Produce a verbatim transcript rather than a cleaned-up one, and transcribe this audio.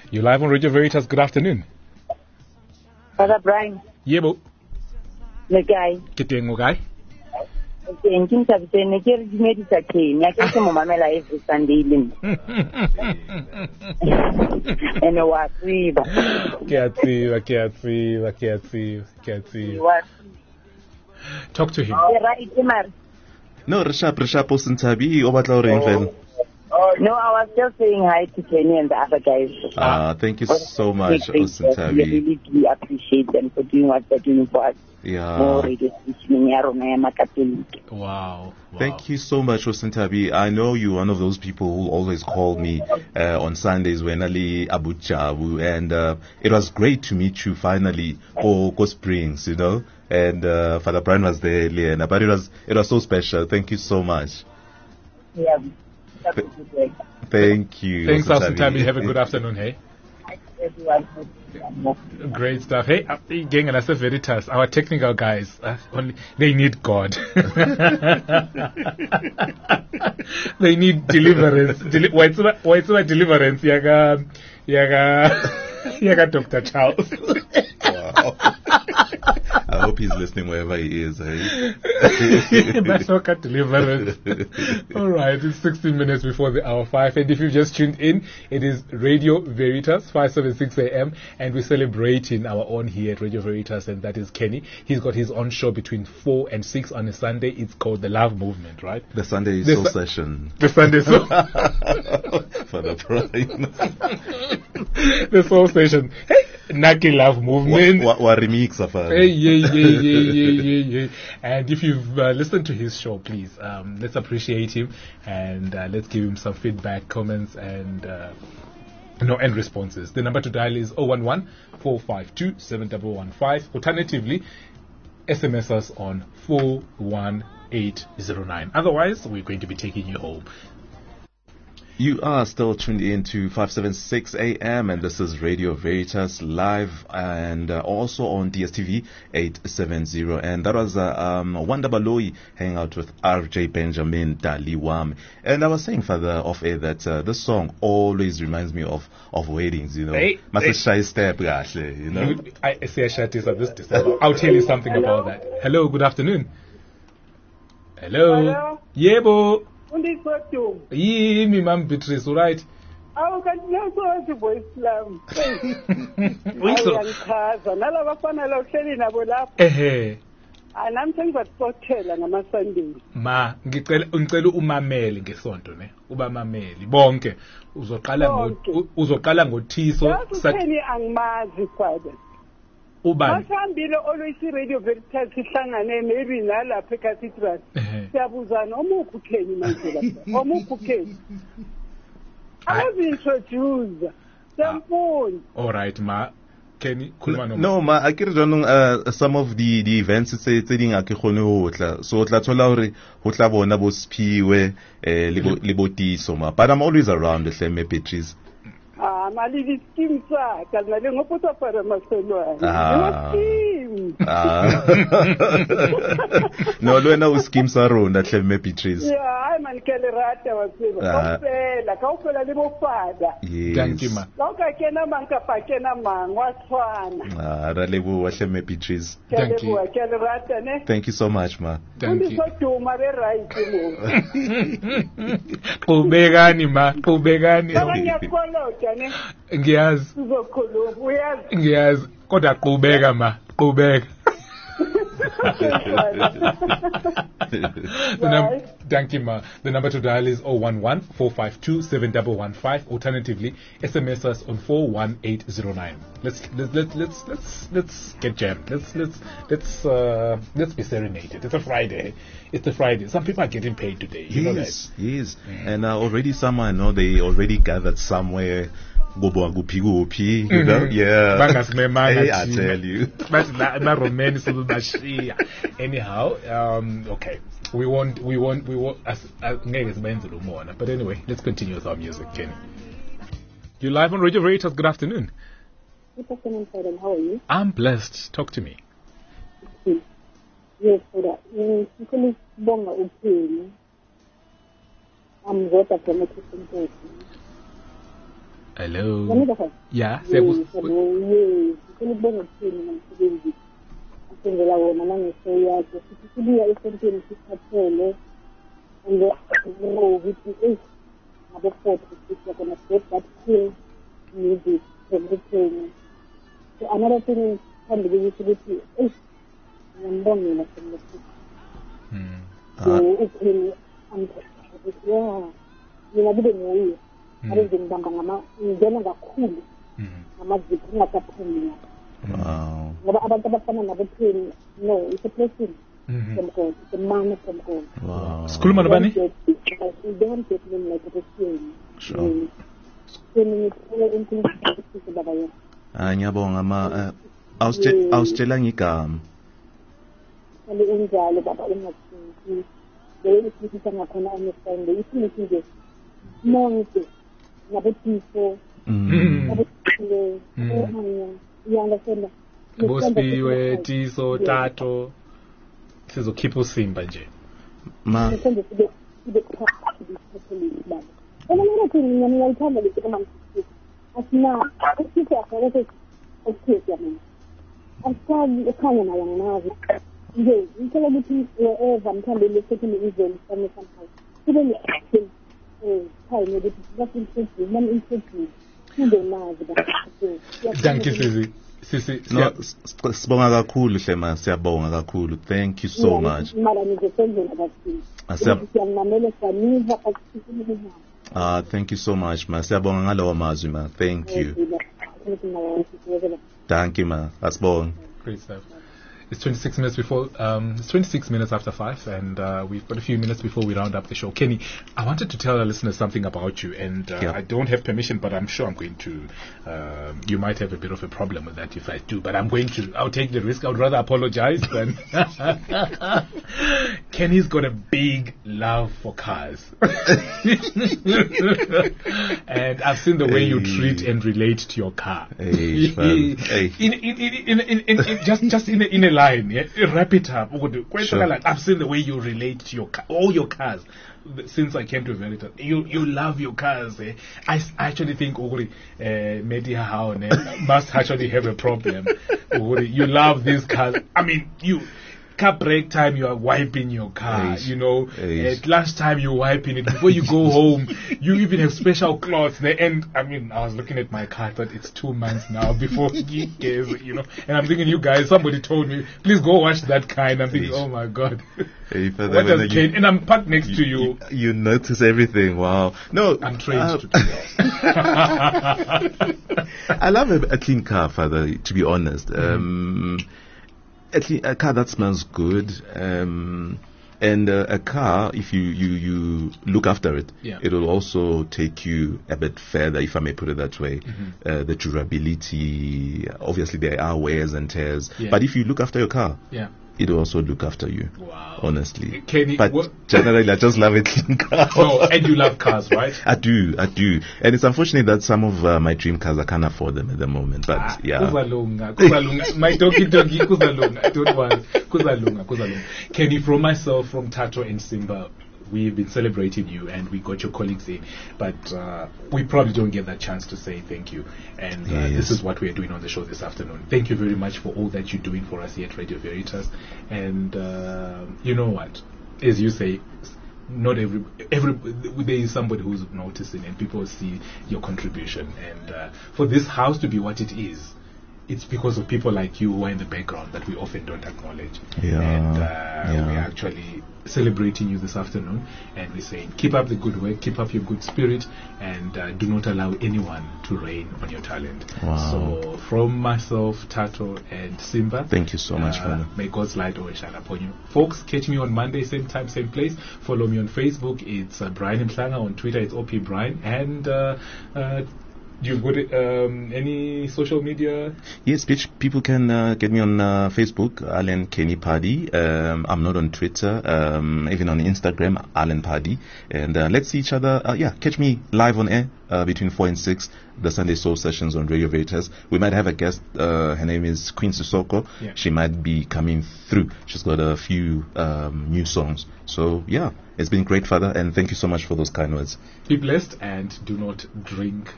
You're live on Radio Veritas. Good afternoon. Father Brian. Yebo. Le guy. Kiteng okay? Okay, nking tabise ne ke re dumedisa Kenny. Ya ke se mo mamela every Sunday evening. Ene wa tsiba. Ke a tsiba, ke a tsiba, ke a tsiba, ke a tsiba. Talk to him. Right, Imar. No, Rishap, Rishap Osintabi, o batla o reng fela? No, I was just saying hi to Kenny and the other guys. Ah, thank you so much, Osintabi. We really do appreciate them for doing what they're doing for us. Yeah. Wow. Thank you so much, Osintabi. I know you're one of those people who always call me uh, on Sundays when Ali Abu Chabu, and uh, it was great to meet you finally for Go Springs, you know. And uh, Father Brian was there, Liana, but it was it was so special. Thank you so much. Yeah. Th- thank you. Thanks, Osintabi. Have a good afternoon, hey. Everyone. Great stuff. Hey, uh, gang, and that's Veritas. Our technical guys, uh, only, they need God. They need deliverance. Deli- why it's about, why it's about deliverance? Yaga, yaga, yaga, Doctor Charles. Wow. I hope he's listening wherever he is. Hey? Masoka deliverance. All right, it's sixteen minutes before the hour five, and if you've just tuned in, it is Radio Veritas, five seventy-six A M, and we're celebrating our own here at Radio Veritas, and that is Kenny. He's got his own show between four and six on a Sunday. It's called The Love Movement, right? The Sunday The Soul su- Session. The Sunday Soul. For the Brian. The Soul Station. Hey, Naki Love Movement. What, what, what remix of Hey, yeah, yeah, yeah, yeah, yeah, yeah. And if you've uh, listened to his show, please, um, let's appreciate him and uh, let's give him some feedback, comments, and uh, no and responses. The number to dial is zero one one, four five two, seven one one five. Alternatively, S M S us on four one eight zero nine. Otherwise, we're going to be taking you home. You are still tuned in to five seventy-six A M, and this is Radio Veritas live and uh, also on D S T V eight seventy. And that was uh, um, Wanda Baloyi hanging out with R J Benjamin Daliwam. And I was saying further off air that uh, this song always reminds me of, of weddings, you know. Hey, Must hey. shy step, gahle, you know. I say a shot this this December. I'll tell you something Hello? about that. Hello, good afternoon. Hello. Hello? Yebo. Undiswatu. Yimi, Ma'am Beatrice, right? Awu kanti nasowathi boys slam. Uyisho. Ayangichaza nalaba bafana la uhleli nabo lapho. Ehe. Ah nami sengizakuxoxela ngama Sunday. Ma, ngicela ngicela umamele ngesonto ne. Ubamameli bonke. Uzoqala ngo Bonke. u- uzoqala ngothiso Yazi utheni angimazi father. ubani. Masihambile always Radio Veritas sihlangane maybe nalapha eCathedral. Ehe. Siyabuzana omuphi uKenny manje lapha. Omuphi uKenny. I- Abazintroduce. Siyambona. All right, ma. Kenny, khuluma noma. No, ma, akere jaanong uh, some of the the events tse tse ding a ke kgone ho tla. So o tla thola hore ho tla bona bo Sphiwe eh le bo le bo Tiso ma. But I'm always around the Hleme Beatrice. Ah, mali scheme sa kana le ngopotsa para maselwane. Ah. Scheme. Ah. No, lo wena o scheme sa rona Hleme Beatrice. Yeah, I man ke le rata wa tseba. Ah. Kaofela, kaofela le bofada. Yes. Thank you, ma. Ka o ka kena mang ka pa kena mang wa tshwana. Ah, ra leboha Hleme Beatrice. Ke Thank le you. bua ke le rata ne. Thank you so much, ma. Thank Undi you. so tuma re right mo. Qhubekani ma, qhubekani. Kana ngiyakolota ne. Ngiyazi, Uzokhuluma uyazi. ngiyazi. Kodwa qhubeka ma, qhubeka. The num- Right. Thank you, ma. The number to dial is zero one one, four five two, seven one one five. Alternatively, S M S us on four one eight zero nine. Let's let's let's let's let's let's get jammed. Let's let's let's uh let's be serenaded. It's a Friday. It's a Friday. Some people are getting paid today. You know that. Yes, yes. And uh, already some I know they already gathered somewhere. Gobo gupi gupi, you know? Yeah. Bangasimemanga Hey, I thina. tell you. But na na romance sebashiya. Anyhow, um okay. We won't we won't we won't as ngeke sibenze lo mona. But anyway, let's continue with our music, Kenny. You're live on Radio Veritas. Good afternoon. Good afternoon, Madam. How are you? I'm blessed. Talk to me. Yes, Father. Ngifuna ukubonga uPheni. I'm Zota from a Christian person. Hello. Ngiyanika Yeah. Yes, Siyaku- yebo, yes. Ngifuna ukubonga kuthini ngomsebenzi asenzela wona nangeshow yakhe. Sithi sibuya esontweni siphathele and ukuthi eh ngabo forty sithi yakona get that feel music everything. So another thing is phambili ukuthi ukuthi eh ngiyambongela semlokuthi. Mm. So uphini am yeah. Mina kube nguye. Abenze ngibamba ngama ngena kakhulu. Mm. Amazwi ngakaphumula. Wow. Ngoba abantu abafana nabophini no it's a blessing Mhm. from God, it's a man from God. Wow. Sikhuluma nobani? We don't get them like a blessing. Sure. Ngithole inkinga baba yena. Ah, ngiyabonga ma eh, awusithe- awusitshela ngigama. Kale enjalo baba ungathinki. Leyo isifiso ngakhona understand. Isifiso nje monke nabotifo Mm. nabothile ehanya uyangathemba. Bosiwe, Tiso, Tato. Sizokhipha usimba nje. Ma Ngithanda sibe sibe Catholic baba. Ena mina thini mina ngiyayithanda le kama msisi. Asina isifiso akho okay mina. Asazi ekhanya naye nginazi. Nje ngicela ukuthi wherever mthambe le setting izweni sami somehow. Sibe ne action eh time ukuthi basintshize manje intshize. Sibe nazi baba. Thank you Sisi. Sisi. no siya- s- s- sibonga kakhulu Hlema, siyabonga kakhulu. Thank you so much. Mara nizosenzela kakhulu. Asiyab- Siyamamela saniva akusikhuluma. Ah, thank you so much ma. Siyabonga ngalawa mazwi ma. Thank you. Thank you ma. Asibonga. Great stuff. It's twenty-six minutes before, um, it's twenty-six minutes after five, and uh, we've got a few minutes before we round up the show. Kenny, I wanted to tell our listeners something about you, and uh, Yeah. I don't have permission, but I'm sure I'm going to. Um, you might have a bit of a problem with that if I do, but I'm going to. I'll take the risk. I would rather apologize than. Kenny's got a big love for cars, and I've seen the way you Hey. treat and relate to your car. Hey, fam. Hey. in, in, in, in, in, in, in just just in a, in a line, yeah? Wrap it up. Sure. Like, I've seen the way you relate to your car, all your cars. Since I came to Veritas, you you love your cars. Eh? I s- actually think Uri uh, Media Haone must actually have a problem. Uri, you love these cars. I mean, you. Car break time, you are wiping your car. Eish. You know, Eish. at last time you're wiping it before you go home. You even have special cloths. The end. I mean, I was looking at my car. I thought it's two months now before he gets. You know, and I'm thinking, you guys. Somebody told me, please go wash that car. And I'm thinking, Eish. oh my god, Hey, further what when does you- Kane? And I'm parked next to you. You, you notice everything. Wow. No, I'm trained uh, to do that. I love a, a clean car, Father, to be honest. Um, a, clean, a car that smells good. Um, and uh, a car, if you, you, you look after it, Yeah. it will also take you a bit further, if I may put it that way. Uh, the durability, obviously there are wears and tears. Yeah. But if you look after your car, Yeah. it will also look after you. Wow. Honestly. Kenny, but what- generally, I just love a clean car. Oh, and you love cars, right? I do, I do. And it's unfortunate that some of uh, my dream cars, I can't afford them at the moment. But Ah, yeah. Kuzalunga, kuzalunga. My doggy doggy, kuzalunga. Don't worry. Kuzalunga, kuzalunga. Kenny, from myself, from Tato and Simba, we've been celebrating you and we got your colleagues in. But uh, we probably don't get that chance to say thank you. And uh, Yes. this is what we're doing on the show this afternoon. Thank you very much for all that you're doing for us here at Radio Veritas. And uh, you know what? As you say, not every every there is somebody who's noticing and people see your contribution, and uh, for this house to be what it is, it's because of people like you who are in the background that we often don't acknowledge. Yeah, And uh, yeah. we're actually celebrating you this afternoon, and we're saying keep up the good work, keep up your good spirit, and uh, do not allow anyone to rain on your talent. Wow. So from myself, Tato, and Simba, Thank you so much, uh, Father. may God's light always shine upon you. Folks, catch me on Monday, same time, same place. Follow me on Facebook. It's uh, Brian Mhlanga. On Twitter, it's O P Brian. And uh, uh, you've got um, any social media? Yes, bitch, people can uh, get me on uh, Facebook, Alan Kenny Paddy. Um, I'm not on Twitter, um, even on Instagram, Alan Paddy. And uh, let's see each other. Uh, yeah, catch me live on air uh, between four and six, the Sunday Soul Sessions on Radio Veritas. We might have a guest. Uh, her name is Queen Sissoko. Yeah. She might be coming through. She's got a few um, new songs. So, yeah, it's been great, Father, and thank you so much for those kind words. Be blessed and do not drink.